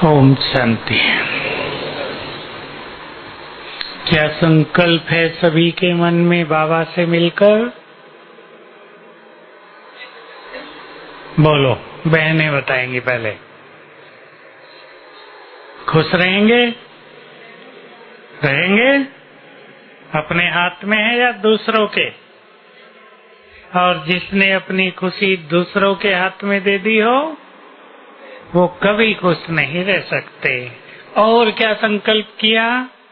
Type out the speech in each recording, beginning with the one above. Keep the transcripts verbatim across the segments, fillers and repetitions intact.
ओम शांति। क्या संकल्प है सभी के मन में बाबा से मिलकर? बोलो, बहनें बताएंगी पहले। खुश रहेंगे? रहेंगे? अपने हाथ में है या दूसरों के? और जिसने अपनी खुशी दूसरों के हाथ में दे दी हो वो कभी खुश नहीं रह सकते। और क्या संकल्प किया?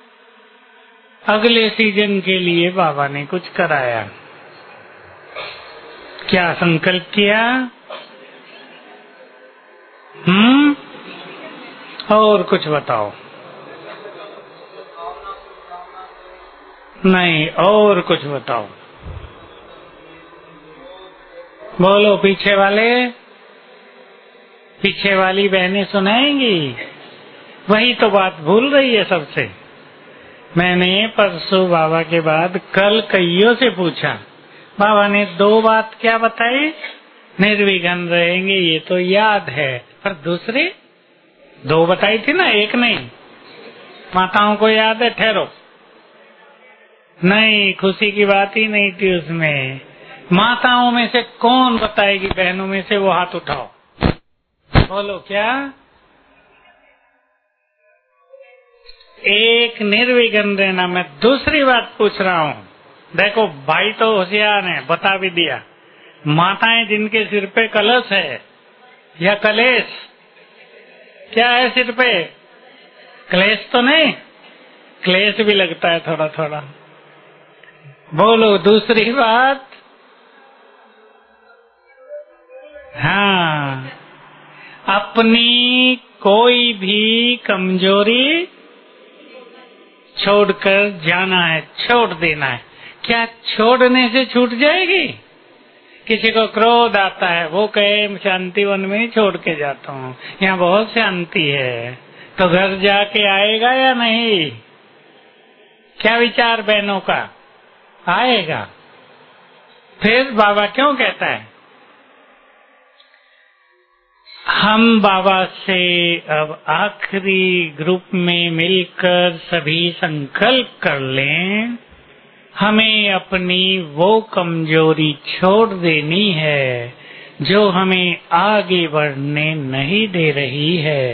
अगले सीजन के लिए बाबा ने कुछ कराया। क्या संकल्प किया? हम्म और कुछ बताओ। नहीं, और कुछ बताओ। बोलो, पीछे वाले, पीछे वाली बहनें सुनाएंगी। वही तो बात भूल रही है सबसे। मैंने परसों बाबा के बाद कल कईयों से पूछा, बाबा ने दो बात क्या बताई? निर्विघ्न रहेंगे, ये तो याद है, पर दूसरी दो बताई थी ना, एक नहीं। माताओं को याद है? ठहरो, नहीं, खुशी की बात ही नहीं थी उसमें। माताओं में से कौन बताएगी? बहनों में से वो हाथ उठाओ, बोलो। क्या? एक निर्विघ्न रहना। मैं दूसरी बात पूछ रहा हूँ। देखो, भाई तो होशियार है, बता भी दिया। माताएं जिनके सिर पे कलश है या कलेश, क्या है सिर पे? क्लेश तो नहीं? क्लेश भी लगता है थोड़ा थोड़ा। बोलो दूसरी बात। हाँ, अपनी कोई भी कमजोरी छोड़कर जाना है, छोड़ देना है। क्या छोड़ने से छूट जाएगी? किसी को क्रोध आता है, वो कहे शांति वन में ही छोड़ के जाता हूँ, यहाँ बहुत शांति है, तो घर जाके आएगा या नहीं? क्या विचार बहनों का? आएगा। फिर बाबा क्यों कहता है हम बाबा से अब आखिरी ग्रुप में मिलकर सभी संकल्प कर लें, हमें अपनी वो कमजोरी छोड़ देनी है जो हमें आगे बढ़ने नहीं दे रही है।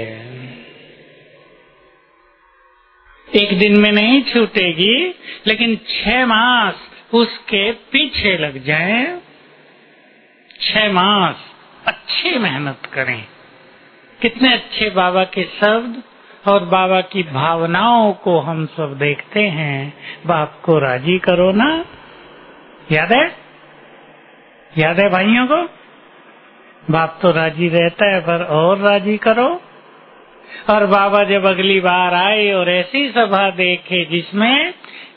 एक दिन में नहीं छूटेगी, लेकिन छह मास उसके पीछे लग जाएं। छह मास अच्छी मेहनत करें। कितने अच्छे बाबा के शब्द और बाबा की भावनाओं को हम सब देखते हैं। बाप को राजी करो ना, याद है? याद है भाइयों को? बाप तो राजी रहता है, पर और राजी करो। और बाबा जब अगली बार आए और ऐसी सभा देखे जिसमें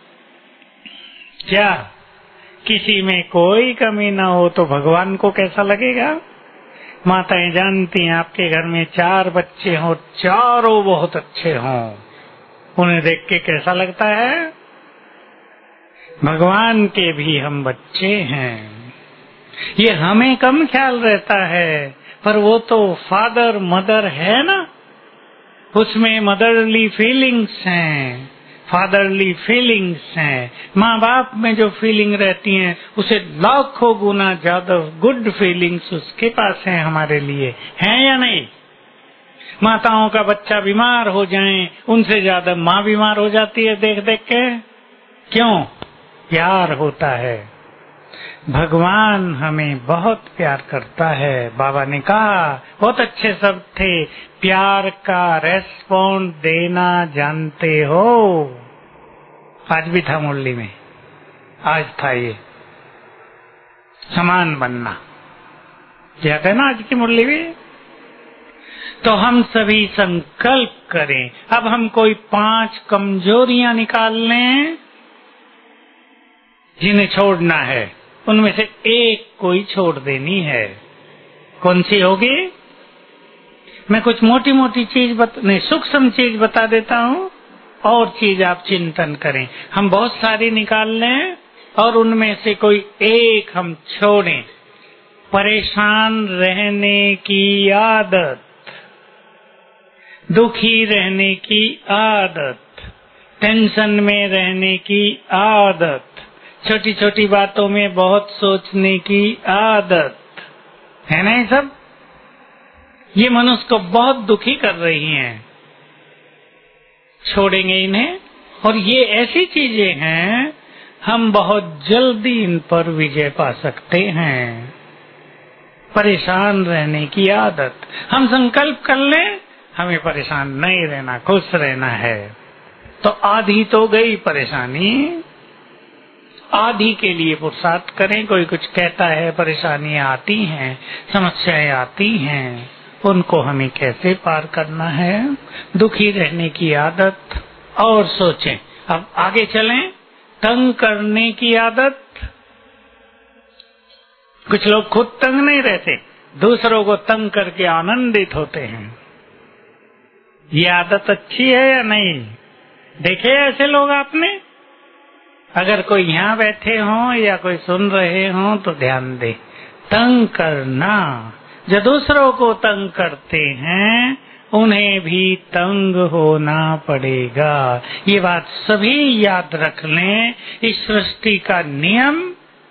क्या किसी में कोई कमी ना हो, तो भगवान को कैसा लगेगा? माताएं जानती हैं, आपके घर में चार बच्चे हों, चारों बहुत अच्छे हों, उन्हें देख के कैसा लगता है? भगवान के भी हम बच्चे हैं। ये हमें कम ख्याल रहता है, पर वो तो फादर मदर है ना, उसमें मदरली फीलिंग्स हैं, फादरली फीलिंग्स हैं। माँ बाप में जो फीलिंग रहती हैं उसे लाखों गुना ज्यादा गुड फीलिंग्स उसके पास हैं हमारे लिए, हैं या नहीं? माताओं का बच्चा बीमार हो जाए, उनसे ज्यादा माँ बीमार हो जाती है देख देख के। क्यों? प्यार होता है। भगवान हमें बहुत प्यार करता है। बाबा ने कहा, बहुत अच्छे शब्द थे, प्यार का रेस्पॉन्ड देना जानते हो। आज भी था मुरली में, आज था ये समान बनना, याद है ना आज की मुरली में? तो हम सभी संकल्प करें। अब हम कोई पांच कमजोरियां निकाल लें जिन्हें छोड़ना है। उनमें से एक कोई छोड़ देनी है। कौन सी होगी? मैं कुछ मोटी मोटी चीज बत, नहीं सूक्ष्म चीज बता देता हूँ, और चीज आप चिंतन करें। हम बहुत सारी निकाल लें और उनमें से कोई एक हम छोड़ें। परेशान रहने की आदत, दुखी रहने की आदत, टेंशन में रहने की आदत, छोटी छोटी बातों में बहुत सोचने की आदत है ना। ये सब ये मनुष्य को बहुत दुखी कर रही हैं। छोड़ेंगे इन्हें। और ये ऐसी चीजें हैं, हम बहुत जल्दी इन पर विजय पा सकते हैं। परेशान रहने की आदत, हम संकल्प कर लें हमें परेशान नहीं रहना, खुश रहना है, तो आधी तो गई परेशानी। आधी के लिए पुरुषार्थ करें। कोई कुछ कहता है, परेशानियां आती हैं, समस्याएं आती हैं, उनको हमें कैसे पार करना है। दुखी रहने की आदत। और सोचें, अब आगे चलें। तंग करने की आदत, कुछ लोग खुद तंग नहीं रहते, दूसरों को तंग करके आनंदित होते हैं। ये आदत अच्छी है या नहीं? देखे ऐसे लोग आपने? अगर कोई यहाँ बैठे हों या कोई सुन रहे हों तो ध्यान दे। तंग करना, जो दूसरों को तंग करते हैं उन्हें भी तंग होना पड़ेगा। ये बात सभी याद रख लें। इस सृष्टि का नियम,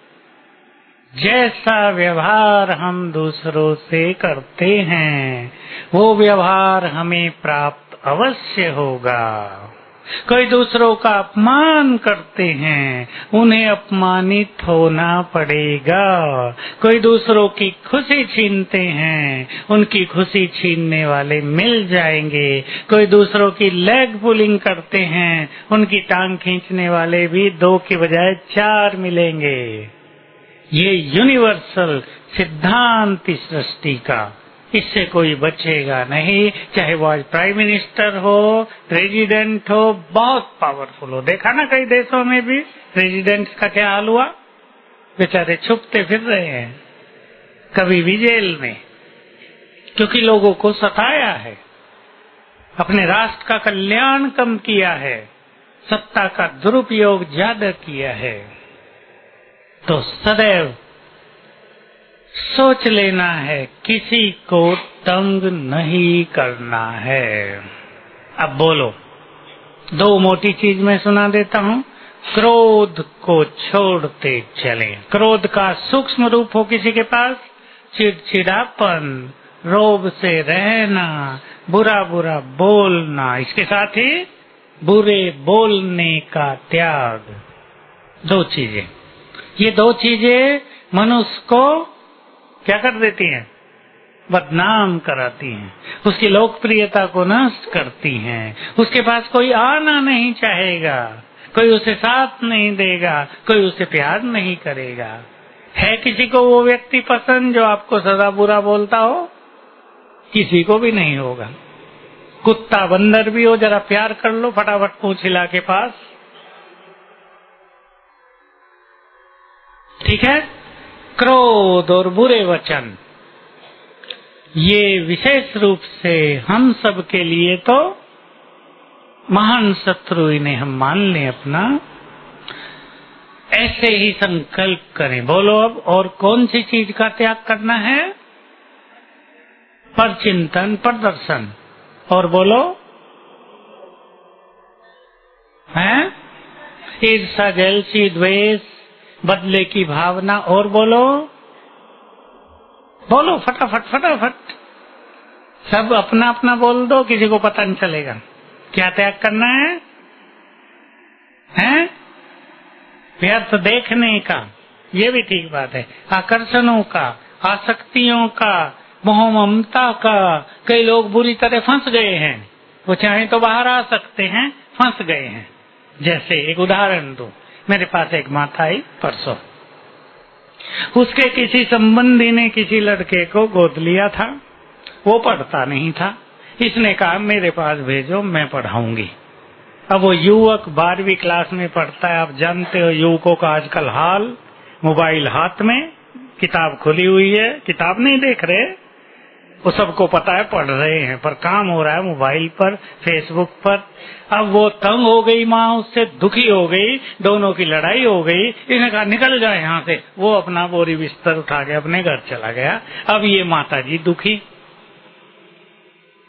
जैसा व्यवहार हम दूसरों से करते हैं वो व्यवहार हमें प्राप्त अवश्य होगा। कोई दूसरों का अपमान करते हैं, उन्हें अपमानित होना पड़ेगा। कोई दूसरों की खुशी छीनते हैं, उनकी खुशी छीनने वाले मिल जाएंगे। कोई दूसरों की लेग पुलिंग करते हैं, उनकी टांग खींचने वाले भी दो की बजाय चार मिलेंगे। ये यूनिवर्सल सिद्धांत इस सृष्टि का, इससे कोई बचेगा नहीं। चाहे वो आज प्राइम मिनिस्टर हो, प्रेसिडेंट हो, बहुत पावरफुल हो। देखा ना कई देशों में भी प्रेसिडेंट का क्या हाल हुआ, बेचारे छुपते फिर रहे हैं, कभी भी जेल में, क्योंकि लोगों को सताया है, अपने राष्ट्र का कल्याण कम किया है, सत्ता का दुरुपयोग ज्यादा किया है। तो सदैव सोच लेना है, किसी को तंग नहीं करना है। अब बोलो, दो मोटी चीज मैं सुना देता हूँ। क्रोध को छोड़ते चलें। क्रोध का सूक्ष्म रूप हो किसी के पास, चिड़चिड़ापन, रोब से रहना, बुरा बुरा बोलना, इसके साथ ही बुरे बोलने का त्याग। दो चीजें, ये दो चीजें मनुष्य को क्या कर देती हैं? बदनाम कराती हैं, उसकी लोकप्रियता को नष्ट करती हैं। उसके पास कोई आना नहीं चाहेगा, कोई उसे साथ नहीं देगा, कोई उसे प्यार नहीं करेगा। है किसी को वो व्यक्ति पसंद जो आपको सदा बुरा बोलता हो? किसी को भी नहीं होगा। कुत्ता बंदर भी हो, जरा प्यार कर लो, फटाफट पूंछ हिला के पास। ठीक है। क्रोध और बुरे वचन, ये विशेष रूप से हम सब के लिए तो महान शत्रु, इन्हें हम मान लें अपना। ऐसे ही संकल्प करें। बोलो अब, और कौन सी चीज का त्याग करना है? पर चिंतन, पर दर्शन। और बोलो, हैं? ईर्षा, जलसी, द्वेष, बदले की भावना। और बोलो, बोलो फटाफट फटाफट, सब अपना अपना बोल दो, किसी को पता नहीं चलेगा। क्या त्याग करना है? हैं? व्यर्थ देखने का, ये भी ठीक बात है। आकर्षणों का, आसक्तियों का, मोह ममता का। कई लोग बुरी तरह फंस गए हैं, वो चाहे तो बाहर आ सकते हैं, फंस गए हैं। जैसे एक उदाहरण दूं, मेरे पास एक माता आई परसों, उसके किसी संबंधी ने किसी लड़के को गोद लिया था, वो पढ़ता नहीं था। इसने कहा मेरे पास भेजो, मैं पढ़ाऊंगी। अब वो युवक बारहवीं क्लास में पढ़ता है। आप जानते हो युवकों का आजकल हाल, मोबाइल हाथ में, किताब खुली हुई है, किताब नहीं देख रहे, वो सबको पता है पढ़ रहे हैं, पर काम हो रहा है मोबाइल पर, फेसबुक पर। अब वो तंग हो गई माँ, उससे दुखी हो गई, दोनों की लड़ाई हो गई। इसने कहा निकल जाए यहाँ से। वो अपना बोरी बिस्तर उठा के अपने घर चला गया। अब ये माता जी दुखी।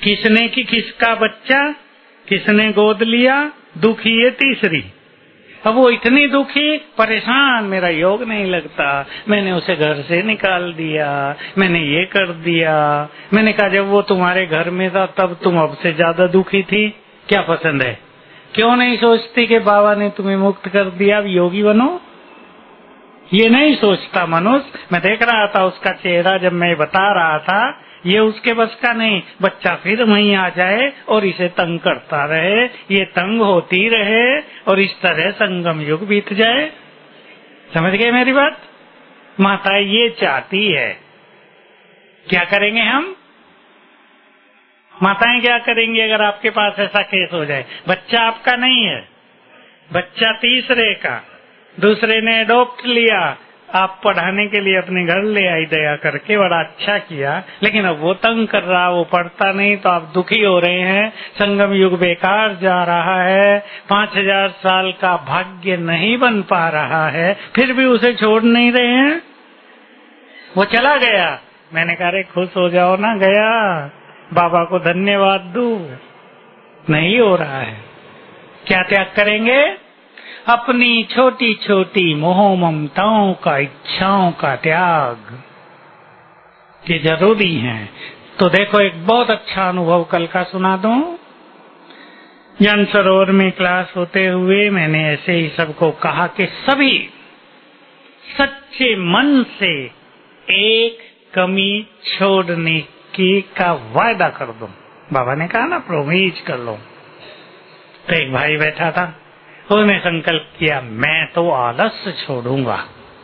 किसने की किसका बच्चा, किसने गोद लिया, दुखी है तीसरी। अब वो इतनी दुखी, परेशान, मेरा योग नहीं लगता, मैंने उसे घर से निकाल दिया, मैंने ये कर दिया। मैंने कहा जब वो तुम्हारे घर में था तब तुम अब से ज्यादा दुखी थी, क्या पसंद है? क्यों नहीं सोचती कि बाबा ने तुम्हें मुक्त कर दिया, अब योगी बनो? ये नहीं सोचता मनुष्य। मैं देख रहा था उसका चेहरा जब मैं बता रहा था, ये उसके बस का नहीं। बच्चा फिर वहीं आ जाए और इसे तंग करता रहे, ये तंग होती रहे और इस तरह संगम युग बीत जाए। समझ गए मेरी बात? माता ये चाहती है। क्या करेंगे हम? माताएं क्या करेंगी अगर आपके पास ऐसा केस हो जाए? बच्चा आपका नहीं है, बच्चा तीसरे का, दूसरे ने अडॉप्ट लिया, आप पढ़ाने के लिए अपने घर ले आई दया करके, बड़ा अच्छा किया, लेकिन अब वो तंग कर रहा, वो पढ़ता नहीं, तो आप दुखी हो रहे हैं। संगम युग बेकार जा रहा है, पांच हजार साल का भाग्य नहीं बन पा रहा है, फिर भी उसे छोड़ नहीं रहे हैं। वो चला गया, मैंने कहा रे खुश हो जाओ ना, गया, बाबा को धन्यवाद दू। नहीं हो रहा है। क्या त्याग करेंगे? अपनी छोटी छोटी मोह ममताओं का, इच्छाओं का त्याग, ये जरूरी है। तो देखो एक बहुत अच्छा अनुभव कल का सुना दूं। ज्ञान सरोवर में क्लास होते हुए मैंने ऐसे ही सबको कहा कि सभी सच्चे मन से एक कमी छोड़ने की का वायदा कर दो। बाबा ने कहा ना प्रोमिस कर लो। तो एक भाई बैठा था, उसने संकल्प किया मैं तो आलस छोड़ूंगा।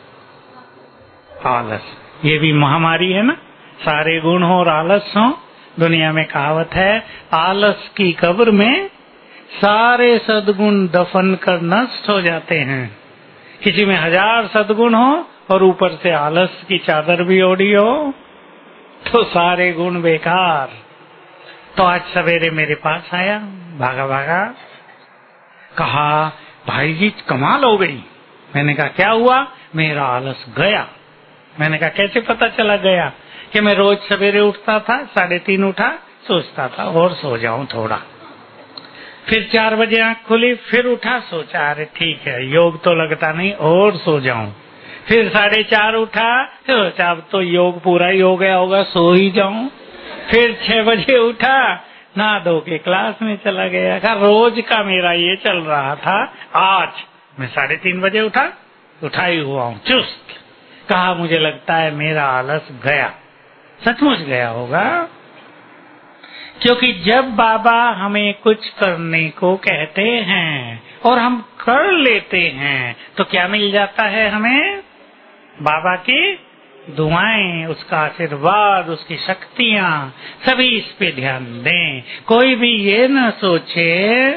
आलस ये भी महामारी है ना, सारे गुण हो और आलस हो। दुनिया में कहावत है आलस की कब्र में सारे सद्गुण दफन कर नष्ट हो जाते हैं। किसी में हजार सद्गुण हो और ऊपर से आलस की चादर भी ओढ़ी हो तो सारे गुण बेकार। तो आज सवेरे मेरे पास आया, भागा भागा, कहा भाई जी कमाल हो गई। मैंने कहा क्या हुआ? मेरा आलस गया। मैंने कहा कैसे पता चला गया? कि मैं रोज सवेरे उठता था, साढ़े तीन उठा, सोचता था और सो जाऊं थोड़ा, फिर चार बजे आंख खुली, फिर उठा, सोचा अरे ठीक है योग तो लगता नहीं और सो जाऊं, फिर साढ़े चार उठा, सोचा अब तो योग पूरा ही हो गया होगा, सो ही जाऊं, फिर छह बजे उठा, नहा धो के क्लास में चला गया। कहा रोज का मेरा ये चल रहा था, आज मैं साढ़े तीन बजे उठा, उठा ही हुआ हूँ चुस्त। कहा मुझे लगता है मेरा आलस गया। सचमुच गया होगा, क्योंकि जब बाबा हमें कुछ करने को कहते हैं और हम कर लेते हैं तो क्या मिल जाता है हमें? बाबा की दुआएं, उसका आशीर्वाद, उसकी शक्तियां, सभी इस पे ध्यान दें। कोई भी ये न सोचे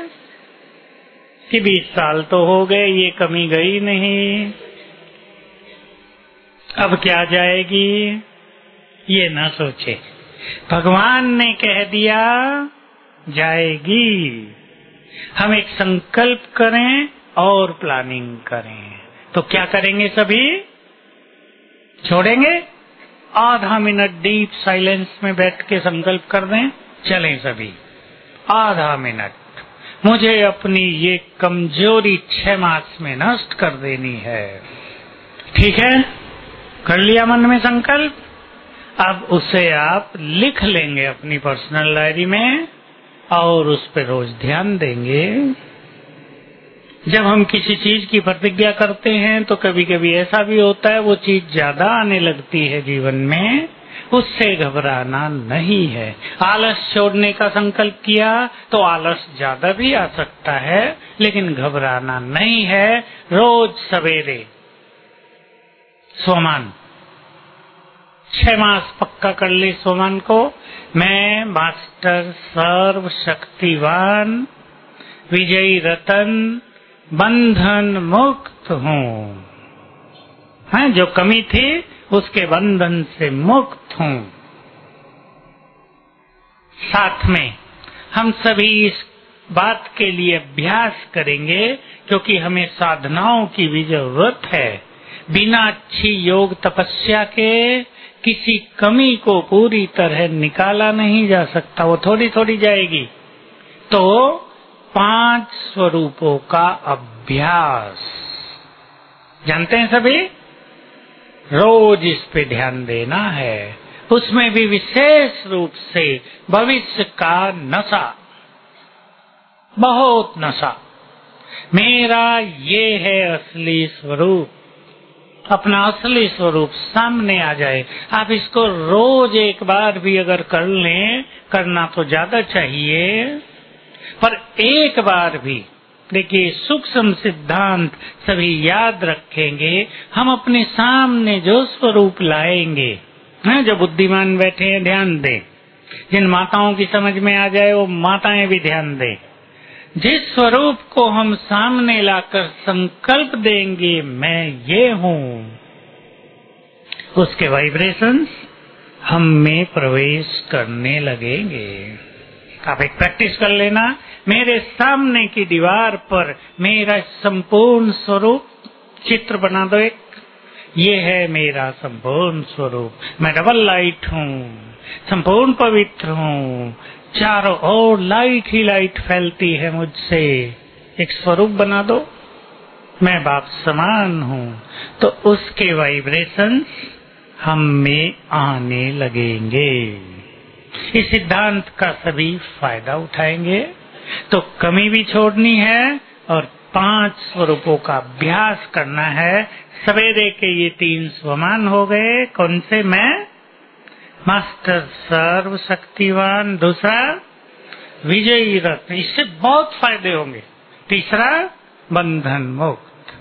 कि बीस साल तो हो गए ये कमी गई नहीं, अब क्या जाएगी, ये न सोचे। भगवान ने कह दिया जाएगी। हम एक संकल्प करें और प्लानिंग करें। तो क्या करेंगे? सभी छोड़ेंगे। आधा मिनट डीप साइलेंस में बैठ के संकल्प कर दें, चलें सभी आधा मिनट। मुझे अपनी ये कमजोरी छह मास में नष्ट कर देनी है। ठीक है, कर लिया मन में संकल्प। अब उसे आप लिख लेंगे अपनी पर्सनल डायरी में और उस पर रोज ध्यान देंगे। जब हम किसी चीज की प्रतिज्ञा करते हैं तो कभी कभी ऐसा भी होता है वो चीज ज्यादा आने लगती है जीवन में, उससे घबराना नहीं है। आलस छोड़ने का संकल्प किया तो आलस ज्यादा भी आ सकता है, लेकिन घबराना नहीं है। रोज सवेरे सोमान, छह मास पक्का कर ले सोमान को। मैं मास्टर सर्व शक्तिवान विजयी रतन बंधन मुक्त हूँ। हैं, जो कमी थी उसके बंधन से मुक्त हूँ। साथ में हम सभी इस बात के लिए अभ्यास करेंगे, क्योंकि हमें साधनाओं की भी जरूरत है। बिना अच्छी योग तपस्या के किसी कमी को पूरी तरह निकाला नहीं जा सकता, वो थोड़ी थोड़ी जाएगी। तो पांच स्वरूपों का अभ्यास जानते हैं सभी, रोज इस पे ध्यान देना है। उसमें भी विशेष रूप से भविष्य का नशा, बहुत नशा। मेरा ये है असली स्वरूप, अपना असली स्वरूप सामने आ जाए। आप इसको रोज एक बार भी अगर कर लें, करना तो ज्यादा चाहिए, पर एक बार भी देखिए सूक्ष्म सिद्धांत सभी याद रखेंगे। हम अपने सामने जो स्वरूप लाएंगे, है जो बुद्धिमान बैठे हैं ध्यान दें, जिन माताओं की समझ में आ जाए वो माताएं भी ध्यान दें। जिस स्वरूप को हम सामने लाकर संकल्प देंगे मैं ये हूँ, उसके वाइब्रेशंस हम में प्रवेश करने लगेंगे। आप एक प्रैक्टिस कर लेना, मेरे सामने की दीवार पर मेरा संपूर्ण स्वरूप चित्र बना दो एक, ये है मेरा संपूर्ण स्वरूप। मैं डबल लाइट हूँ, संपूर्ण पवित्र हूँ, चारों ओर लाइट ही लाइट फैलती है मुझसे। एक स्वरूप बना दो, मैं बाप समान हूँ, तो उसके वाइब्रेशंस हम में आने लगेंगे। इस सिद्धांत का सभी फायदा उठाएंगे। तो कमी भी छोड़नी है और पांच स्वरूपों का अभ्यास करना है। सवेरे के ये तीन स्वमान हो गए, कौन से? मैं मास्टर सर्व शक्तिवान, दूसरा विजयी रत्न, इससे बहुत फायदे होंगे। तीसरा बंधन मुक्त,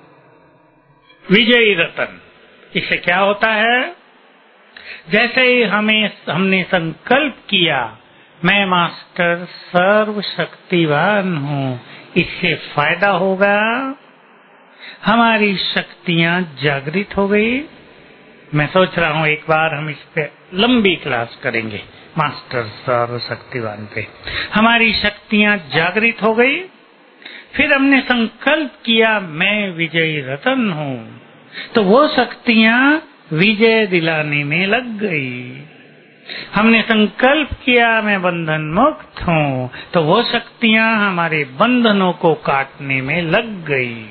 विजयी रत्न, इससे क्या होता है? जैसे ही हमें हमने संकल्प किया मैं मास्टर सर्व शक्तिवान हूँ, इससे फायदा होगा, हमारी शक्तियां जागृत हो गई। मैं सोच रहा हूँ एक बार हम इस पे लंबी क्लास करेंगे, मास्टर सर्व शक्तिवान पे। हमारी शक्तियां जागृत हो गई, फिर हमने संकल्प किया मैं विजयी रतन हूँ, तो वो शक्तियां विजय दिलाने में लग गई। हमने संकल्प किया मैं बंधन मुक्त हूँ, तो वो शक्तियां हमारे बंधनों को काटने में लग गई।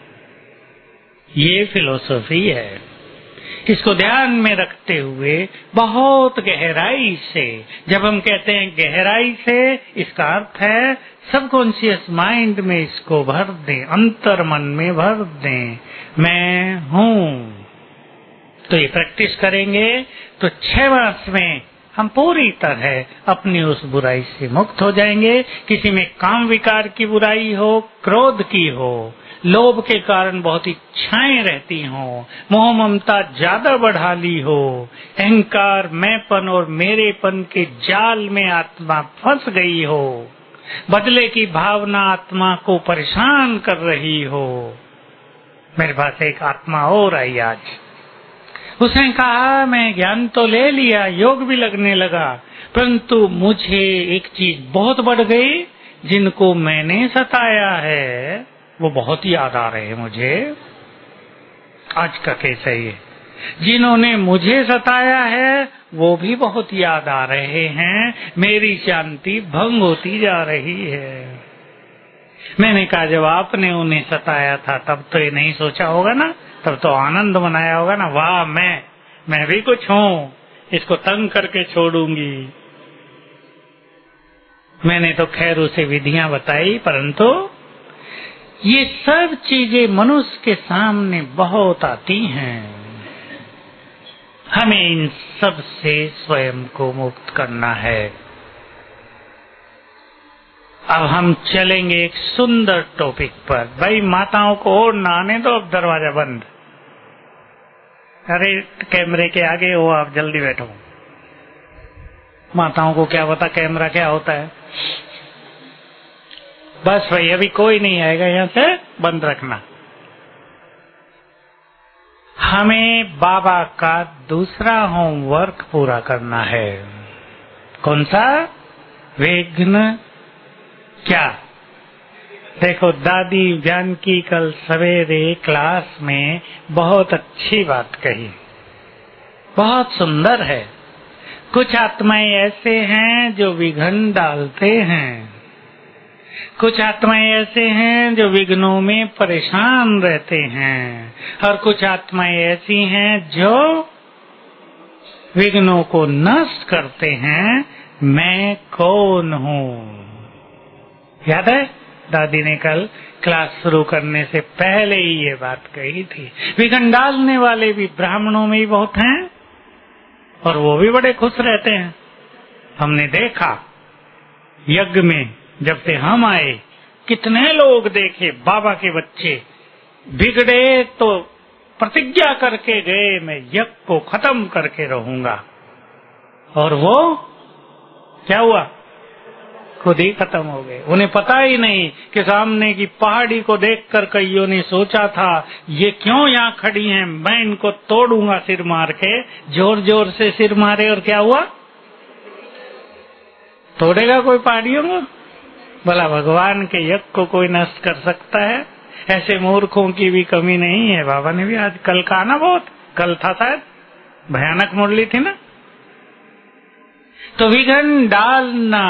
ये फिलॉसफी है। इसको ध्यान में रखते हुए बहुत गहराई से, जब हम कहते हैं गहराई से, इसका अर्थ है सबकॉन्शियस माइंड में इसको भर दें, अंतर मन में भर दें, मैं हूँ। तो ये प्रैक्टिस करेंगे तो छह मास में हम पूरी तरह अपनी उस बुराई से मुक्त हो जाएंगे। किसी में काम विकार की बुराई हो, क्रोध की हो, लोभ के कारण बहुत इच्छाएं रहती हो, मोह ममता ज्यादा बढ़ा ली हो, अहंकार मैंपन और मेरेपन के जाल में आत्मा फंस गई हो, बदले की भावना आत्मा को परेशान कर रही हो। मेरे पास एक आत्मा और आई आज, उसने कहा मैं ज्ञान तो ले लिया, योग भी लगने लगा, परंतु मुझे एक चीज बहुत बढ़ गई, जिनको मैंने सताया है वो बहुत याद आ रहे हैं मुझे। आज का केस है ये, जिन्होंने मुझे सताया है वो भी बहुत याद आ रहे हैं, मेरी शांति भंग होती जा रही है। मैंने कहा जब आपने उन्हें सताया था तब तो ये नहीं सोचा होगा ना, तब तो आनंद मनाया होगा ना, वाह मैं मैं भी कुछ हूँ, इसको तंग करके छोड़ूंगी। मैंने तो खैर उसे विधियां बताई, परंतु ये सब चीजें मनुष्य के सामने बहुत आती हैं। हमें इन सब से स्वयं को मुक्त करना है। अब हम चलेंगे एक सुंदर टॉपिक पर। भाई माताओं को और ना आने दो, अब दरवाजा बंद। अरे कैमरे के आगे हो आप, जल्दी बैठो। माताओं को क्या पता कैमरा क्या होता है। बस भाई अभी कोई नहीं आएगा, यहाँ से बंद रखना। हमें बाबा का दूसरा होमवर्क पूरा करना है। कौन सा? विघ्न क्या? देखो दादी जानकी कल सवेरे क्लास में बहुत अच्छी बात कही, बहुत सुंदर है। कुछ आत्माएं ऐसे हैं जो विघ्न डालते हैं, कुछ आत्माएं ऐसे हैं जो विघ्नों में परेशान रहते हैं, और कुछ आत्माएं ऐसी हैं जो विघ्नों को नष्ट करते हैं। मैं कौन हूँ? याद है दादी ने कल क्लास शुरू करने से पहले ही ये बात कही थी। विघ्न डालने वाले भी ब्राह्मणों में ही बहुत हैं और वो भी बड़े खुश रहते हैं। हमने देखा यज्ञ में जब से हम आए, कितने लोग देखे बाबा के बच्चे बिगड़े तो प्रतिज्ञा करके गए मैं यज्ञ को खत्म करके रहूंगा, और वो क्या हुआ? खुद ही खत्म हो गए। उन्हें पता ही नहीं कि सामने की पहाड़ी को देखकर कईयों ने सोचा था ये क्यों यहाँ खड़ी हैं, मैं इनको तोड़ूंगा सिर मार के। जोर जोर से सिर मारे और क्या हुआ? तोड़ेगा कोई पहाड़ियों को? भला भगवान के यज्ञ को कोई नष्ट कर सकता है? ऐसे मूर्खों की भी कमी नहीं है। बाबा ने भी आज कल कहा ना, बहुत कल था शायद, भयानक मुरली थी ना। तो विघ्न डालना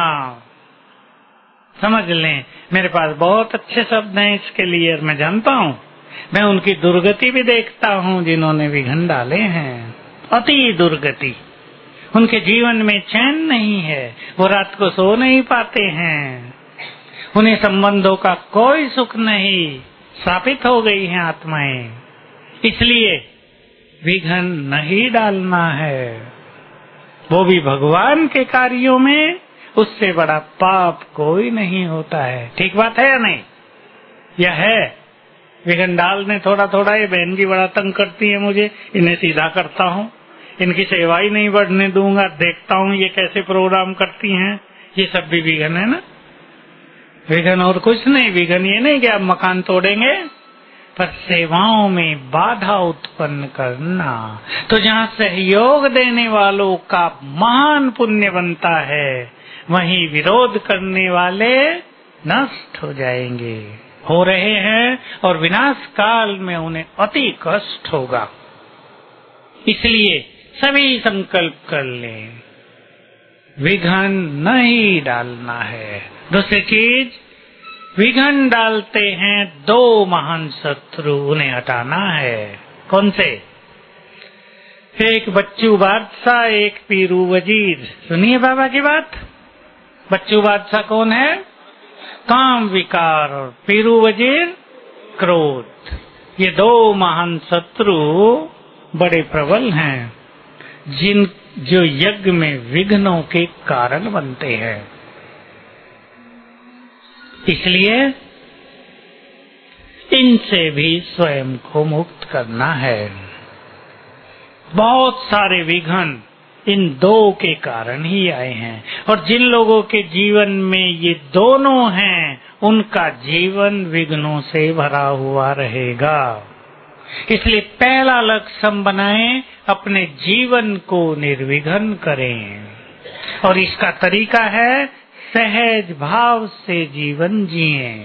समझ लें, मेरे पास बहुत अच्छे शब्द हैं इसके लिए, मैं जानता हूँ। मैं उनकी दुर्गति भी देखता हूँ जिन्होंने विघ्न डाले हैं, अति दुर्गति। उनके जीवन में चैन नहीं है, वो रात को सो नहीं पाते हैं, उन्हें संबंधों का कोई सुख नहीं, स्थापित हो गई हैं आत्माएं। इसलिए विघ्न नहीं डालना है, वो भी भगवान के कार्यों में। उससे बड़ा पाप कोई नहीं होता है। ठीक बात है या नहीं? यह है विघ्न डालने थोड़ा थोड़ा। ये बहन जी बड़ा तंग करती है मुझे, इन्हें सीधा करता हूँ, इनकी सेवा ही नहीं बढ़ने दूंगा, देखता हूँ ये कैसे प्रोग्राम करती हैं। ये सब भी विघ्न है ना, विघ्न और कुछ नहीं। विघ्न ये नहीं कि आप मकान तोड़ेंगे, पर सेवाओं में बाधा उत्पन्न करना। तो जहाँ सहयोग देने वालों का महान पुण्य बनता है, वहीं विरोध करने वाले नष्ट हो जाएंगे, हो रहे हैं, और विनाश काल में उन्हें अति कष्ट होगा। इसलिए सभी संकल्प कर लें, विघ्न नहीं डालना है। दूसरी चीज, विघ्न डालते हैं दो महान शत्रु, उन्हें हटाना है। कौन से? एक बच्चू बादशाह, एक पीरू वजीर। सुनिए बाबा की बात। बच्चू बादशाह कौन है? काम विकार, और पीरू वजीर क्रोध। ये दो महान शत्रु बड़े प्रबल हैं, जिन जो यज्ञ में विघ्नों के कारण बनते हैं। इसलिए इनसे भी स्वयं को मुक्त करना है। बहुत सारे विघ्न इन दो के कारण ही आए हैं, और जिन लोगों के जीवन में ये दोनों हैं, उनका जीवन विघ्नों से भरा हुआ रहेगा। इसलिए पहला लक्ष्य हम बनाएं, अपने जीवन को निर्विघ्न करें, और इसका तरीका है सहज भाव से जीवन जिए,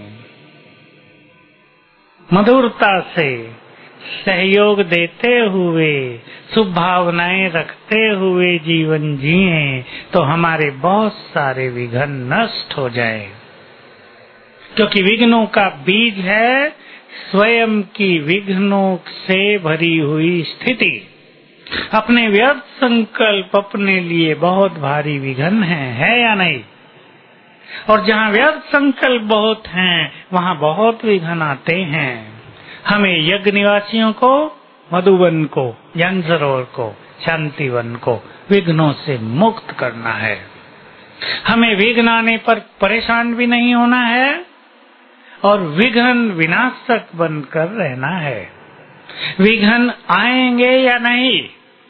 मधुरता से सहयोग देते हुए, शुभ भावनाएं रखते हुए जीवन जिए, तो हमारे बहुत सारे विघ्न नष्ट हो जाए। क्योंकि विघ्नों का बीज है स्वयं की विघ्नों से भरी हुई स्थिति। अपने व्यर्थ संकल्प अपने लिए बहुत भारी विघ्न है, है या नहीं? और जहाँ व्यर्थ संकल्प बहुत हैं, वहाँ बहुत विघ्न आते हैं। हमें यज्ञ निवासियों को, मधुबन को, ज्ञान सरोवर को, शांतिवन को विघ्नों से मुक्त करना है। हमें विघ्न आने पर परेशान भी नहीं होना है, और विघ्न विनाशक बनकर रहना है। विघ्न आएंगे या नहीं?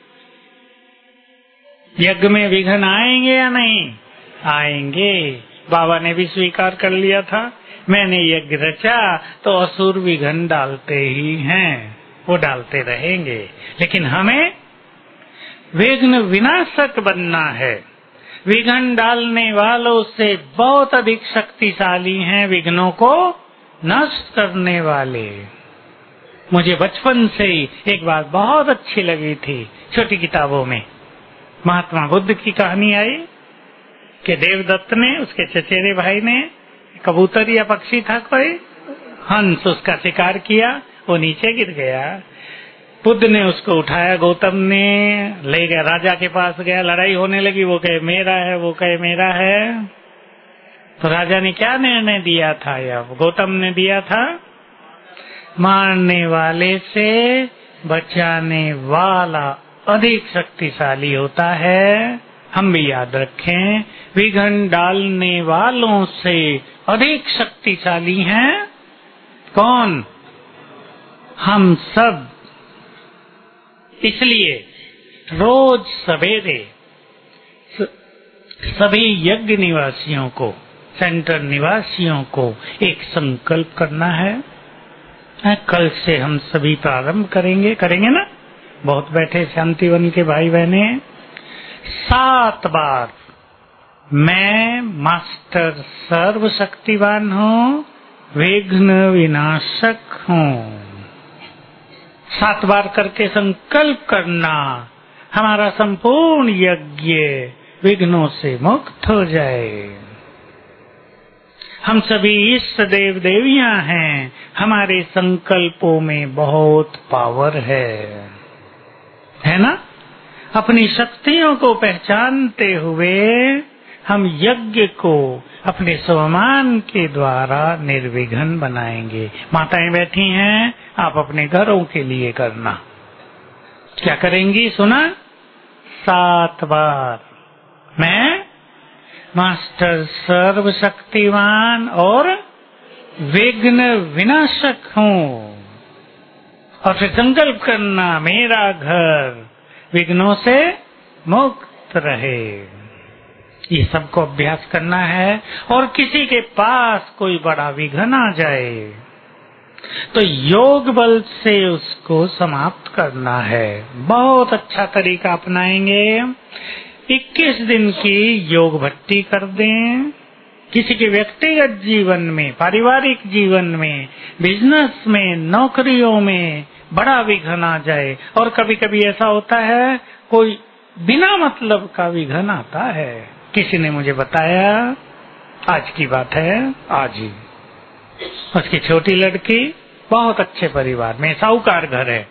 यज्ञ में विघ्न आएंगे या नहीं? आएंगे। बाबा ने भी स्वीकार कर लिया था, मैंने यज्ञ रचा तो असुर विघ्न डालते ही हैं, वो डालते रहेंगे। लेकिन हमें विघ्न विनाशक बनना है। विघ्न डालने वालों से बहुत अधिक शक्तिशाली हैं विघ्नों को नष्ट करने वाले। मुझे बचपन से ही एक बात बहुत अच्छी लगी थी, छोटी किताबों में महात्मा बुद्ध की कहानी आई कि देवदत्त ने, उसके चचेरे भाई ने, कबूतर या पक्षी था कोई, हंस उसका शिकार किया, वो नीचे गिर गया। बुद्ध ने उसको उठाया, गौतम ने ले गया, राजा के पास गया, लड़ाई होने लगी, वो कहे मेरा है, वो कहे मेरा है। तो राजा ने क्या निर्णय दिया था, या गौतम ने दिया था, मारने वाले से बचाने वाला अधिक शक्तिशाली होता है। हम भी याद रखें, विघ्न डालने वालों से अधिक शक्तिशाली हैं कौन? हम सब। इसलिए रोज सवेरे सभी यज्ञ निवासियों को, सेंटर निवासियों को एक संकल्प करना है। कल से हम सभी प्रारंभ करेंगे, करेंगे ना? बहुत बैठे शांतिवन के भाई बहने, सात बार मैं मास्टर सर्वशक्तिवान हूँ, विघ्न विनाशक हूँ। सात बार करके संकल्प करना, हमारा संपूर्ण यज्ञ विघ्नों से मुक्त हो जाए। हम सभी इष्ट देव देवियां हैं, हमारे संकल्पों में बहुत पावर है, है ना? अपनी शक्तियों को पहचानते हुए हम यज्ञ को अपने स्वमान के द्वारा निर्विघ्न बनाएंगे। माताएं बैठी हैं, आप अपने घरों के लिए करना। क्या करेंगी सुना? सात बार मैं मास्टर सर्वशक्तिवान और विघ्न विनाशक हूँ, और फिर संकल्प करना मेरा घर विघ्नों से मुक्त रहे। ये सबको अभ्यास करना है। और किसी के पास कोई बड़ा विघ्न आ जाए तो योग बल से उसको समाप्त करना है। बहुत अच्छा तरीका अपनाएंगे। इक्कीस दिन की योग भट्टी कर दें। किसी के व्यक्तिगत जीवन में, पारिवारिक जीवन में, बिजनेस में, नौकरियों में बड़ा विघ्न आ जाए, और कभी कभी ऐसा होता है कोई बिना मतलब का विघ्न आता है। किसी ने मुझे बताया, आज की बात है, आज ही, उसकी छोटी लड़की बहुत अच्छे परिवार में, साहूकार घर है,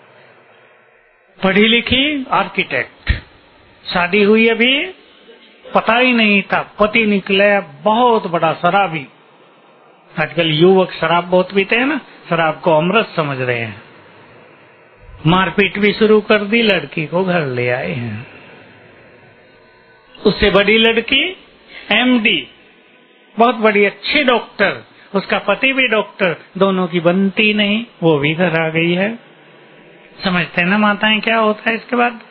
पढ़ी लिखी, आर्किटेक्ट, शादी हुई अभी, पता ही नहीं था, पति निकले बहुत बड़ा शराबी। आजकल युवक शराब बहुत पीते हैं ना, शराब को अमृत समझ रहे हैं। मारपीट भी शुरू कर दी, लड़की को घर ले आए हैं। उससे बड़ी लड़की एमडी, बहुत बड़ी अच्छी डॉक्टर, उसका पति भी डॉक्टर, दोनों की बनती नहीं, वो भी घर आ गई है। समझते हैं ना माताएं क्या होता है इसके बाद?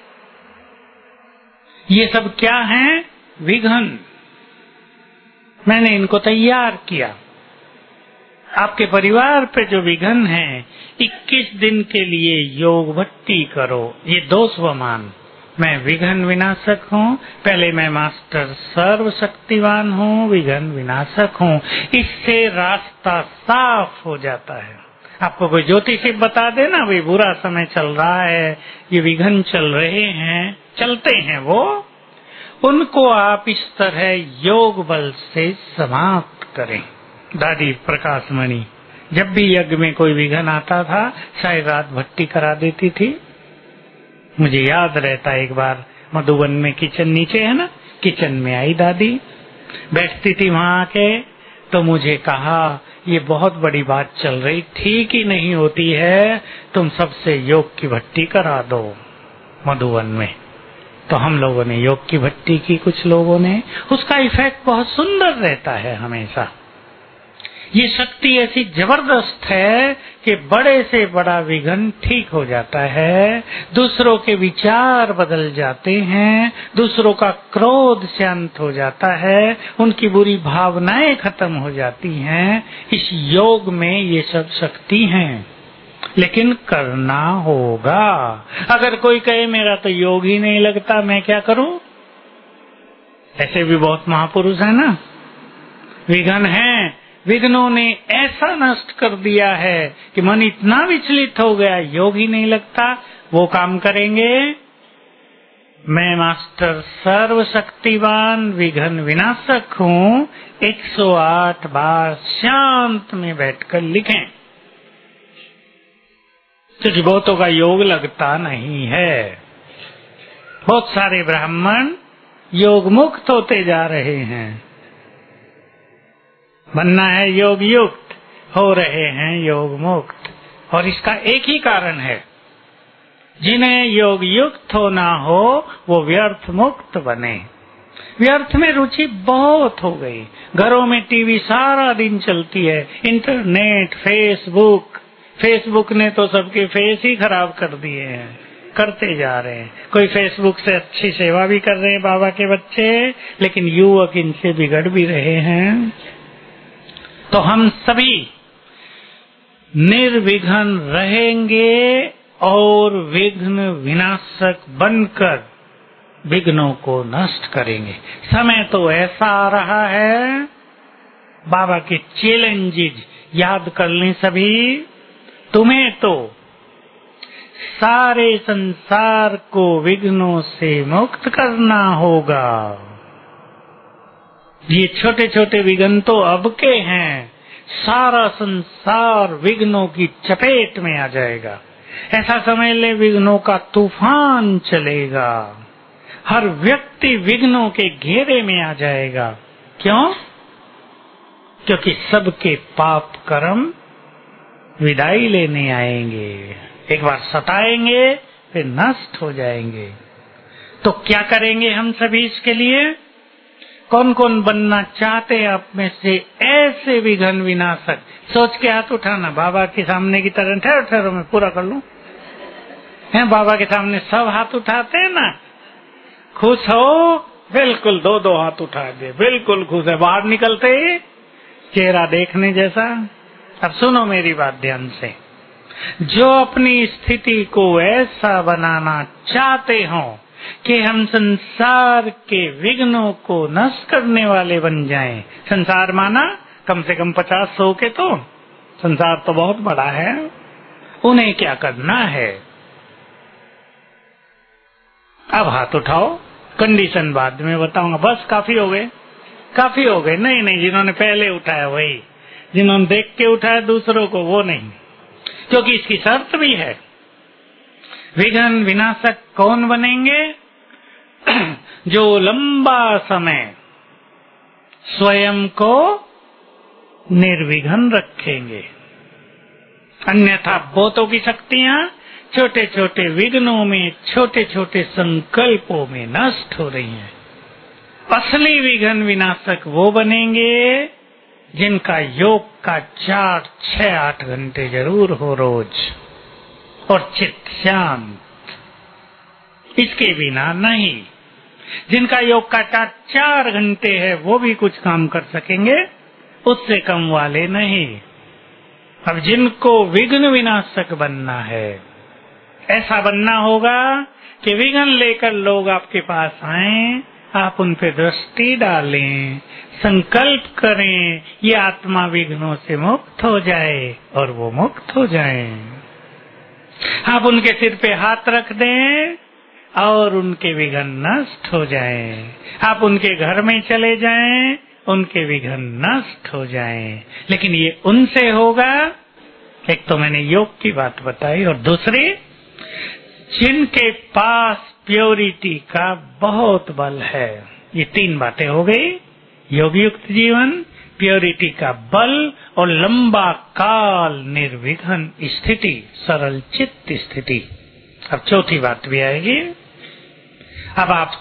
ये सब क्या है? विघ्न। मैंने इनको तैयार किया। आपके परिवार पे जो विघ्न है, इक्कीस दिन के लिए योग भट्टी करो। ये दो स्वमान, मैं विघ्न विनाशक हूँ, पहले मैं मास्टर सर्वशक्तिवान हूँ, विघ्न विनाशक हूँ। इससे रास्ता साफ हो जाता है। आपको कोई ज्योतिषी बता दे ना, भाई बुरा समय चल रहा है, ये विघ्न चल रहे हैं, चलते हैं वो, उनको आप इस तरह योग बल से समाप्त करें। दादी प्रकाशमणि जब भी यज्ञ में कोई विघ्न आता था, शायद रात भट्टी करा देती थी। मुझे याद रहता, एक बार मधुबन में किचन नीचे है ना, किचन में आई दादी, बैठती थी वहां आके, तो मुझे कहा ये बहुत बड़ी बात चल रही, ठीक ही नहीं होती है, तुम सबसे योग की भट्टी करा दो मधुबन में। तो हम लोगों ने योग की भट्टी की, कुछ लोगों ने, उसका इफेक्ट बहुत सुंदर रहता है हमेशा। ये शक्ति ऐसी जबरदस्त है कि बड़े से बड़ा विघ्न ठीक हो जाता है, दूसरों के विचार बदल जाते हैं, दूसरों का क्रोध शांत हो जाता है, उनकी बुरी भावनाएं खत्म हो जाती हैं। इस योग में ये सब शक्ति हैं, लेकिन करना होगा। अगर कोई कहे मेरा तो योग ही नहीं लगता, मैं क्या करूं? ऐसे भी बहुत महापुरुष है ना, विघ्न है विघ्नों ने ऐसा नष्ट कर दिया है कि मन इतना विचलित हो गया, योग ही नहीं लगता। वो काम करेंगे, मैं मास्टर सर्वशक्तिवान विघ्न विनाशक हूँ, एक सौ आठ बार शांत में बैठकर लिखें, क्योंकि बहुतों का योग लगता नहीं है। बहुत सारे ब्राह्मण योग मुक्त होते जा रहे हैं। बनना है योग युक्त, हो रहे हैं योग मुक्त। और इसका एक ही कारण है, जिन्हें योग युक्त होना हो वो व्यर्थ मुक्त बने। व्यर्थ में रुचि बहुत हो गई। घरों में टीवी सारा दिन चलती है, इंटरनेट, फेसबुक फेसबुक ने तो सबके फेस ही खराब कर दिए हैं, करते जा रहे हैं। कोई फेसबुक से अच्छी सेवा भी कर रहे हैं बाबा के बच्चे, लेकिन युवक इनसे बिगड़ भी रहे हैं। तो हम सभी निर्विघ्न रहेंगे और विघ्न विनाशक बनकर विघ्नों को नष्ट करेंगे। समय तो ऐसा आ रहा है, बाबा के चैलेंजेज याद कर लें सभी। तुम्हें तो सारे संसार को विघ्नों से मुक्त करना होगा। ये छोटे छोटे विघ्न तो अब के हैं, सारा संसार विघ्नों की चपेट में आ जाएगा। ऐसा समझ ले, विघ्नों का तूफान चलेगा, हर व्यक्ति विघ्नों के घेरे में आ जाएगा। क्यों? क्योंकि सबके पाप कर्म विदाई लेने आएंगे, एक बार सताएंगे फिर नष्ट हो जाएंगे। तो क्या करेंगे हम सभी इसके लिए? कौन कौन बनना चाहते हैं आप में से ऐसे विघ्न विनाशक? सोच के हाथ उठाना, बाबा के सामने की तरह। ठहरो ठहरो, मैं पूरा कर लूं। हैं, बाबा के सामने सब हाथ उठाते हैं ना। खुश हो? बिल्कुल, दो दो हाथ उठा दे, बिल्कुल खुश है। बाहर निकलते ही चेहरा देखने जैसा। अब सुनो मेरी बात ध्यान से। जो अपनी स्थिति को ऐसा बनाना चाहते हो कि हम संसार के विघ्नों को नष्ट करने वाले बन जाएं। संसार माना कम से कम पचास सौ के, तो संसार तो बहुत बड़ा है। उन्हें क्या करना है? अब हाथ उठाओ, कंडीशन बाद में बताऊंगा। बस काफी हो गए, काफी हो गए। नहीं नहीं, जिन्होंने पहले उठाया वही, जिन्होंने देख के उठाया दूसरों को वो नहीं, क्योंकि इसकी शर्त भी है। विघ्न विनाशक कौन बनेंगे? जो लंबा समय स्वयं को निर्विघ्न रखेंगे। अन्यथा बहुतों की शक्तियां छोटे छोटे विघ्नों में, छोटे छोटे संकल्पों में नष्ट हो रही हैं। असली विघ्न विनाशक वो बनेंगे जिनका योग का चार छह आठ घंटे जरूर हो रोज, और चित्त शांत, इसके बिना नहीं। जिनका योग का चार घंटे है वो भी कुछ काम कर सकेंगे, उससे कम वाले नहीं। अब जिनको विघ्न विनाशक बनना है, ऐसा बनना होगा कि विघ्न लेकर लोग आपके पास आएं, आप उन पे दृष्टि डालें, संकल्प करें, ये आत्मा विघ्नों से मुक्त हो जाए, और वो मुक्त हो जाए। आप उनके सिर पे हाथ रख दें और उनके विघ्न नष्ट हो जाएं। आप उनके घर में चले जाएं, उनके विघ्न नष्ट हो जाएं। लेकिन ये उनसे होगा, एक तो मैंने योग की बात बताई, और दूसरी जिनके पास प्योरिटी का बहुत बल है। ये तीन बातें हो गई, योग युक्त जीवन, प्योरिटी का बल, और लंबा काल निर्विघ्न स्थिति, सरल चित्त स्थिति। अब चौथी बात भी आएगी। अब आप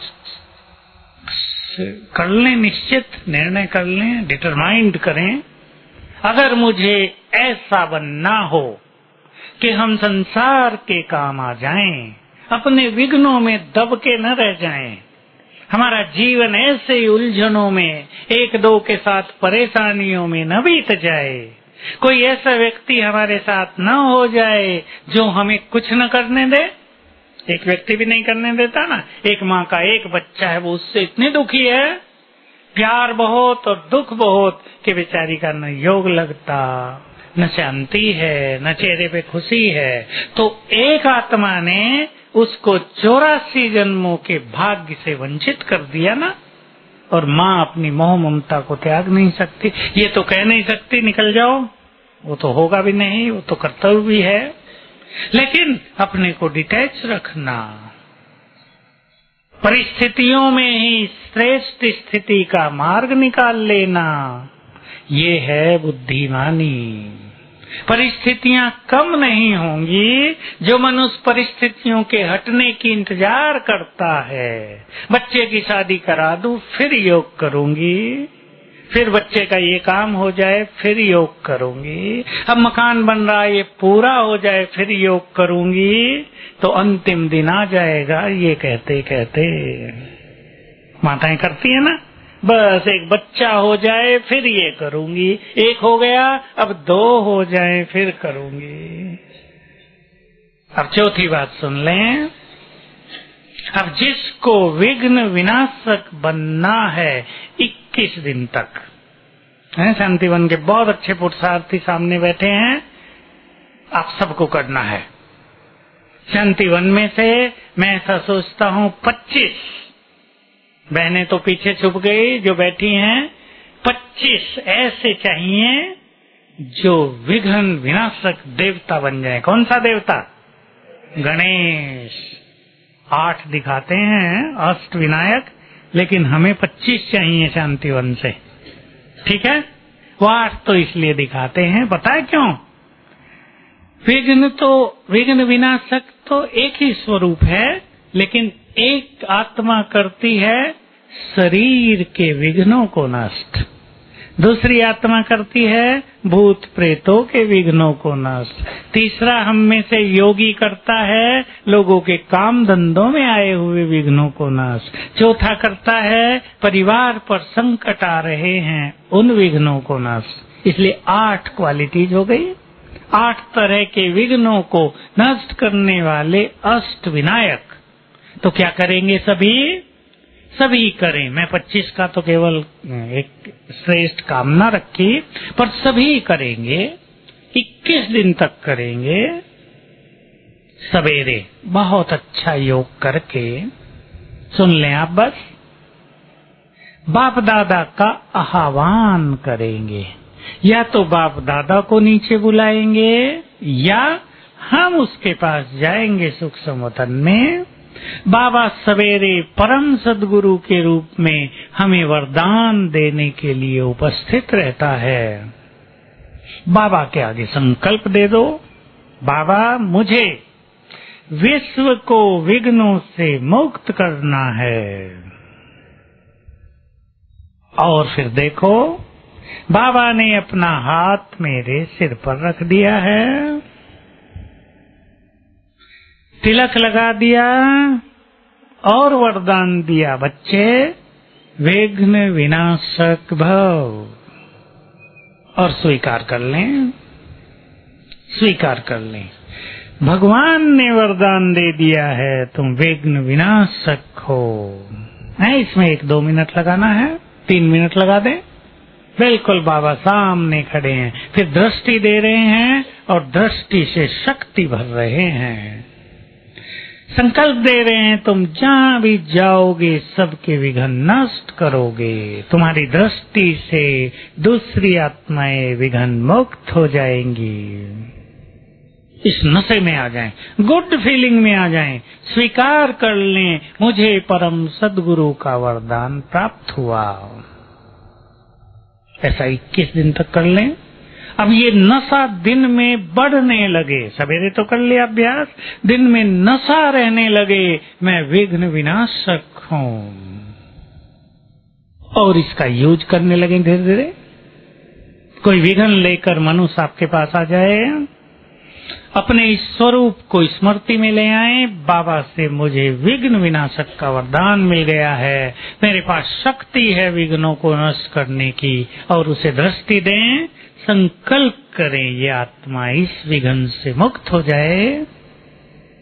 कर लें, निश्चित निर्णय कर लें, डिटरमाइंड करें, अगर मुझे ऐसा बनना हो कि हम संसार के काम आ जाएं, अपने विघ्नों में दब के न रह जाएं, हमारा जीवन ऐसे ही उलझनों में, एक दो के साथ परेशानियों में न बीत जाए, कोई ऐसा व्यक्ति हमारे साथ न हो जाए जो हमें कुछ न करने दे। एक व्यक्ति भी नहीं करने देता ना। एक माँ का एक बच्चा है, वो उससे इतनी दुखी है प्यार बहुत और दुख बहुत कि बेचारी का न योग लगता, न शांति है, न चेहरे पे खुशी है। तो एक आत्मा ने उसको चौरासी जन्मों के भाग्य से वंचित कर दिया ना। और माँ अपनी मोह ममता को त्याग नहीं सकती, ये तो कह नहीं सकती निकल जाओ, वो तो होगा भी नहीं, वो तो कर्तव्य भी है। लेकिन अपने को डिटैच रखना, परिस्थितियों में ही श्रेष्ठ स्थिति का मार्ग निकाल लेना, ये है बुद्धिमानी। परिस्थितियां कम नहीं होंगी जो मनुष्य परिस्थितियों के हटने की इंतजार करता है। बच्चे की शादी करा दूं फिर योग करूंगी, फिर बच्चे का ये काम हो जाए फिर योग करूंगी, अब मकान बन रहा है ये पूरा हो जाए फिर योग करूंगी, तो अंतिम दिन आ जाएगा ये कहते कहते। माताएं करती है ना, बस एक बच्चा हो जाए फिर ये करूंगी, एक हो गया अब दो हो जाए फिर करूंगी। अब चौथी बात सुन लें। अब जिसको विघ्न विनाशक बनना है इक्कीस दिन तक, है शांतिवन के बहुत अच्छे पुरुषार्थी सामने बैठे हैं, आप सबको करना है। शांतिवन में से मैं ऐसा सोचता हूँ पच्चीस बहनें तो पीछे छुप गई जो बैठी हैं, पच्चीस ऐसे चाहिए जो विघ्न विनाशक देवता बन जाए। कौन सा देवता? गणेश। आठ दिखाते हैं अष्ट विनायक, लेकिन हमें पच्चीस चाहिए शांतिवन से, ठीक है। वो आठ तो इसलिए दिखाते हैं, पता है क्यों? विघ्न तो विघ्न विनाशक तो एक ही स्वरूप है, लेकिन एक आत्मा करती है शरीर के विघ्नों को नष्ट, दूसरी आत्मा करती है भूत प्रेतों के विघ्नों को नष्ट, तीसरा हम में से योगी करता है लोगों के काम धंधों में आए हुए विघ्नों को नष्ट, चौथा करता है परिवार पर संकट आ रहे हैं उन विघ्नों को नष्ट। इसलिए आठ क्वालिटीज हो गई, आठ तरह के विघ्नों को नष्ट करने वाले अष्ट विनायक। तो क्या करेंगे? सभी सभी करें। मैं पच्चीस का तो केवल एक श्रेष्ठ कामना रखी, पर सभी करेंगे, इक्कीस दिन तक करेंगे। सवेरे बहुत अच्छा योग करके, सुन लें आप बस, बाप दादा का आह्वान करेंगे। या तो बाप दादा को नीचे बुलाएंगे या हम उसके पास जाएंगे सुख समवतन में। बाबा सवेरे परम सद्गुरु के रूप में हमें वरदान देने के लिए उपस्थित रहता है। बाबा के आगे संकल्प दे दो, बाबा मुझे विश्व को विघ्नों से मुक्त करना है। और फिर देखो, बाबा ने अपना हाथ मेरे सिर पर रख दिया है, तिलक लगा दिया और वरदान दिया, बच्चे विघ्न विनाशक भव। और स्वीकार कर लें, स्वीकार कर लें, भगवान ने वरदान दे दिया है तुम विघ्न विनाशक हो। है इसमें एक दो मिनट लगाना है, तीन मिनट लगा दें। बिल्कुल बाबा सामने खड़े हैं, फिर दृष्टि दे रहे हैं और दृष्टि से शक्ति भर रहे हैं, संकल्प दे रहे हैं तुम जहाँ भी जाओगे सबके विघ्न नष्ट करोगे, तुम्हारी दृष्टि से दूसरी आत्माएं विघ्न मुक्त हो जाएंगी। इस नशे में आ जाएं, गुड फीलिंग में आ जाएं, स्वीकार कर लें मुझे परम सद्गुरु का वरदान प्राप्त हुआ। ऐसा इक्कीस दिन तक कर लें। अब ये नशा दिन में बढ़ने लगे, सवेरे तो कर लिया अभ्यास, दिन में नशा रहने लगे मैं विघ्न विनाशक हूँ, और इसका यूज करने लगे धीरे धीरे। कोई विघ्न लेकर मनुष्य आपके पास आ जाए, अपने इस स्वरूप को स्मृति में ले आए, बाबा से मुझे विघ्न विनाशक का वरदान मिल गया है, मेरे पास शक्ति है विघ्नों को नष्ट करने की, और उसे दृष्टि दें, संकल्प करें ये आत्मा इस विघ्न से मुक्त हो जाए,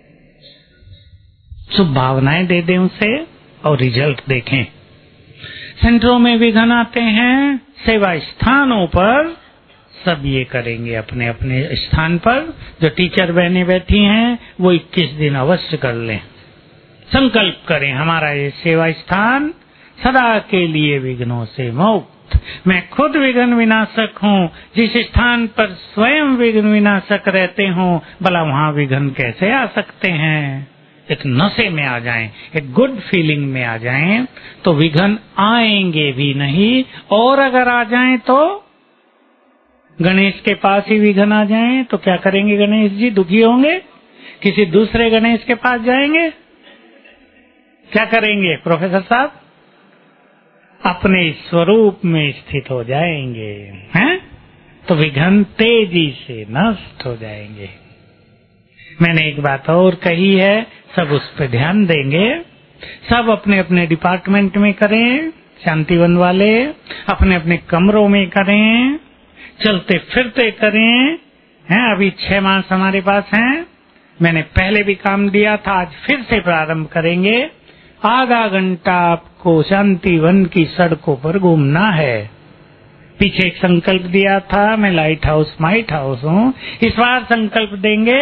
शुभ भावनाएं दे दें उसे और रिजल्ट देखें। सेंटरों में विघ्न आते हैं, सेवा स्थानों पर सब ये करेंगे अपने अपने स्थान पर। जो टीचर बहने बैठी हैं वो इक्कीस दिन अवश्य कर लें, संकल्प करें हमारा ये सेवा स्थान सदा के लिए विघ्नों से मुक्त। मैं खुद विघ्न विनाशक हूँ, जिस स्थान पर स्वयं विघ्न विनाशक रहते हो भला वहाँ विघ्न कैसे आ सकते हैं। एक नशे में आ जाएं, एक गुड फीलिंग में आ जाएं तो विघ्न आएंगे भी नहीं, और अगर आ जाएं तो गणेश के पास ही विघ्न आ जाएं तो क्या करेंगे गणेश जी? दुखी होंगे? किसी दूसरे गणेश के पास जाएंगे? क्या करेंगे प्रोफेसर साहब? अपने स्वरूप में स्थित हो जाएंगे, हैं? तो विघ्न तेजी से नष्ट हो जाएंगे। मैंने एक बात और कही है, सब उस पर ध्यान देंगे। सब अपने अपने डिपार्टमेंट में करें, शांतिवन वाले अपने अपने कमरों में करें, चलते फिरते करें। हैं अभी छह मास हमारे पास हैं, मैंने पहले भी काम दिया था, आज फिर से प्रारंभ करेंगे। आधा घंटा आपको शांतिवन की सड़कों पर घूमना है। पीछे एक संकल्प दिया था, मैं लाइट हाउस माइट हाउस हूँ। इस बार संकल्प देंगे,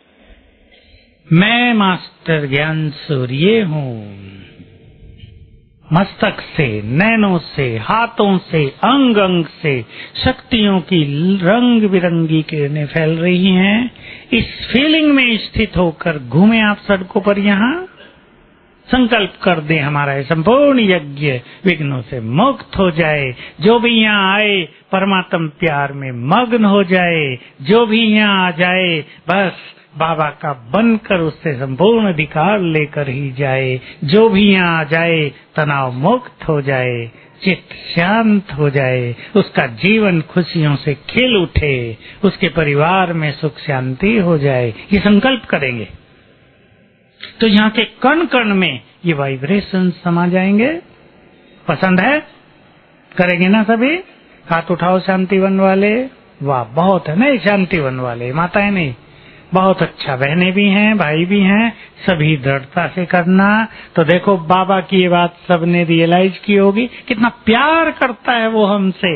मैं मास्टर ज्ञान सूर्य हूँ। मस्तक से, नैनों से, हाथों से, अंग अंग से शक्तियों की रंग बिरंगी किरणें फैल रही हैं। इस फीलिंग में स्थित होकर घूमे आप सड़कों पर। यहाँ संकल्प कर दे हमारा संपूर्ण यज्ञ विघ्नों से मुक्त हो जाए। जो भी यहाँ आए परमात्म प्यार में मग्न हो जाए। जो भी यहाँ आ जाए बस बाबा का बनकर उससे संपूर्ण अधिकार लेकर ही जाए। जो भी यहाँ आ जाए तनाव मुक्त हो जाए, चित्त शांत हो जाए, उसका जीवन खुशियों से खिल उठे, उसके परिवार में सुख शांति हो जाए। ये संकल्प करेंगे तो यहाँ के कण कण में ये वाइब्रेशन समा जाएंगे। पसंद है? करेंगे ना सभी? हाथ उठाओ शांतिवन वाले। वाह, बहुत है ना ये शांतिवन वाले, माताएं नहीं, बहुत अच्छा। बहनें भी हैं, भाई भी हैं, सभी दृढ़ता से करना। तो देखो बाबा की ये बात सबने रियलाइज की होगी, कितना प्यार करता है वो हमसे,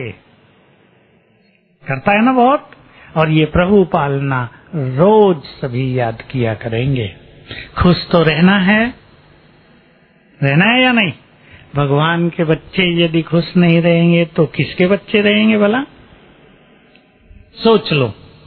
करता है ना बहुत। और ये प्रभु पालना रोज सभी याद किया करेंगे। खुश तो रहना है, रहना है या नहीं? भगवान के बच्चे यदि खुश नहीं रहेंगे तो किसके बच्चे रहेंगे भला? सोच लो।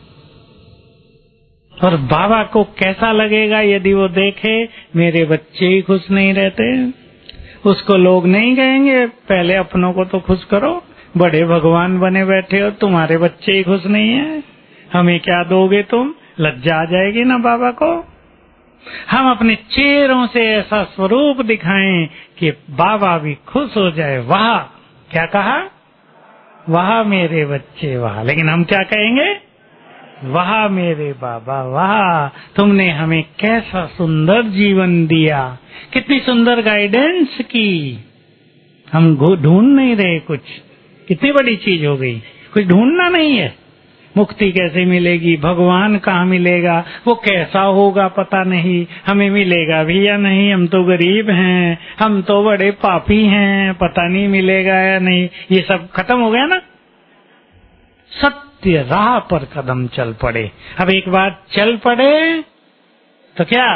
और बाबा को कैसा लगेगा यदि वो देखे मेरे बच्चे ही खुश नहीं रहते? उसको लोग नहीं कहेंगे पहले अपनों को तो खुश करो, बड़े भगवान बने बैठे हो, तुम्हारे बच्चे ही खुश नहीं है, हमें क्या दोगे तुम? लज्जा आ जाएगी ना बाबा को। हम अपने चेहरों से ऐसा स्वरूप दिखाएं कि बाबा भी खुश हो जाए। वाह, क्या कहा? वाह मेरे बच्चे वाह। लेकिन हम क्या कहेंगे? वाह मेरे बाबा वाह, तुमने हमें कैसा सुंदर जीवन दिया, कितनी सुंदर गाइडेंस की। हम ढूंढ नहीं रहे कुछ, कितनी बड़ी चीज हो गई। कुछ ढूंढना नहीं है। मुक्ति कैसे मिलेगी, भगवान कहाँ मिलेगा, वो कैसा होगा पता नहीं, हमें मिलेगा भी या नहीं, हम तो गरीब हैं, हम तो बड़े पापी हैं, पता नहीं मिलेगा या नहीं। ये सब खत्म हो गया ना। सत्य राह पर कदम चल पड़े। अब एक बार चल पड़े तो क्या,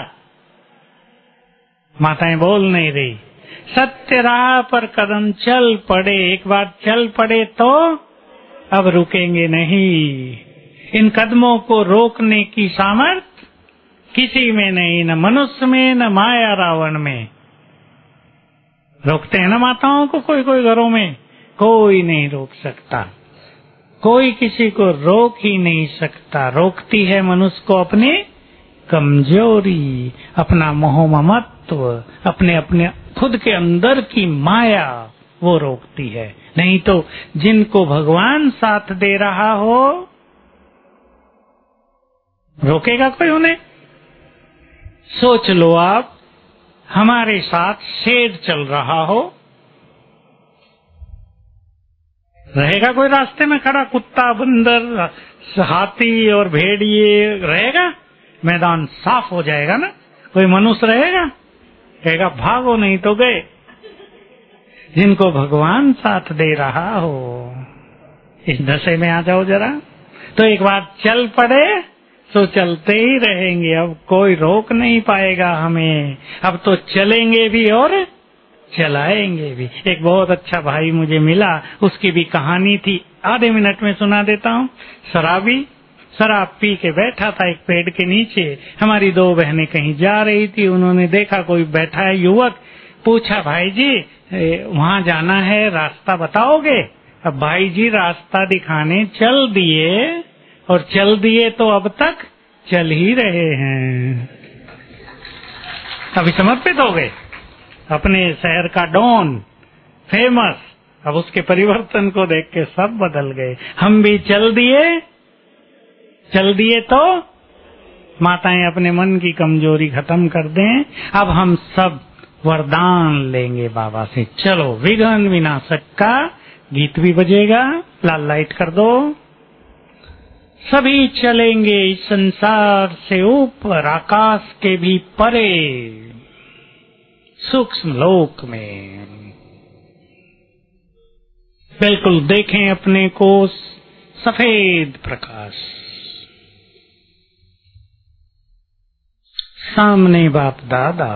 माताएं बोल नहीं रही, सत्य राह पर कदम चल पड़े। एक बार चल पड़े तो अब रुकेंगे नहीं। इन कदमों को रोकने की सामर्थ किसी में नहीं, न मनुष्य में न माया रावण में। रोकते हैं ना माताओं को कोई कोई घरों में, कोई नहीं रोक सकता, कोई किसी को रोक ही नहीं सकता। रोकती है मनुष्य को अपनी कमजोरी, अपना मोह ममत्व, अपने अपने खुद के अंदर की माया, वो रोकती है। नहीं तो जिनको भगवान साथ दे रहा हो रोकेगा कोई उन्हें? सोच लो आप, हमारे साथ शेर चल रहा हो, रहेगा कोई रास्ते में खड़ा? कुत्ता, बंदर, हाथी और भेड़िए रहेगा? मैदान साफ हो जाएगा ना। कोई मनुष्य रहेगा? कहेगा भागो नहीं तो गए। जिनको भगवान साथ दे रहा हो। इस दशे में आ जाओ जरा। तो एक बार चल पड़े तो चलते ही रहेंगे, अब कोई रोक नहीं पाएगा हमें। अब तो चलेंगे भी और चलाएंगे भी। एक बहुत अच्छा भाई मुझे मिला, उसकी भी कहानी थी, आधे मिनट में सुना देता हूँ। शराबी शराब पी के बैठा था एक पेड़ के नीचे। हमारी दो बहनें कहीं जा रही थी, उन्होंने देखा कोई बैठा है युवक, पूछा भाई जी वहाँ जाना है, रास्ता बताओगे? अब भाई जी रास्ता दिखाने चल दिए, और चल दिए तो अब तक चल ही रहे हैं। अभी समर्पित हो गए, अपने शहर का डॉन, फेमस। अब उसके परिवर्तन को देख के सब बदल गए। हम भी चल दिए, चल दिए तो माताएं अपने मन की कमजोरी खत्म कर दें। अब हम सब वरदान लेंगे बाबा से। चलो, विघ्न विनाशक का गीत भी बजेगा, लाल लाइट कर दो। सभी चलेंगे इस संसार से ऊपर, आकाश के भी परे, सूक्ष्म लोक में। बिल्कुल देखें अपने को सफेद प्रकाश, सामने बाप दादा,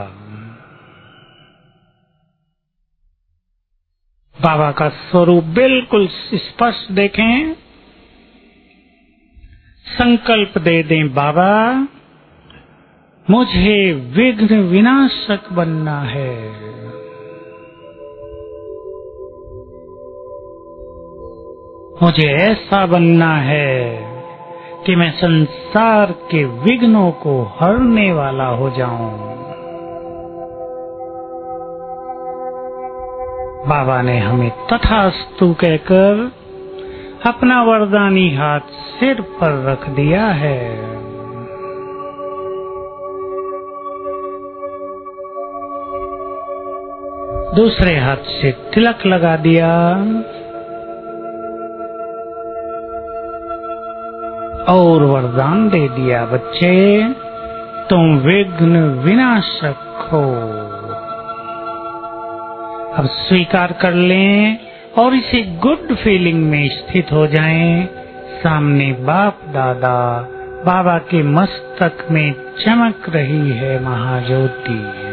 बाबा का स्वरूप बिल्कुल स्पष्ट देखें। संकल्प दे दें, बाबा मुझे विघ्न विनाशक बनना है। मुझे ऐसा बनना है कि मैं संसार के विघ्नों को हरने वाला हो जाऊं। बाबा ने हमें तथास्तु कहकर अपना वरदानी हाथ सिर पर रख दिया है। दूसरे हाथ से तिलक लगा दिया और वरदान दे दिया, बच्चे तुम विघ्न विनाशक हो। अब स्वीकार कर लें और इसी गुड फीलिंग में स्थित हो जाएं। सामने बाप दादा, बाबा के मस्तक में चमक रही है महाज्योति।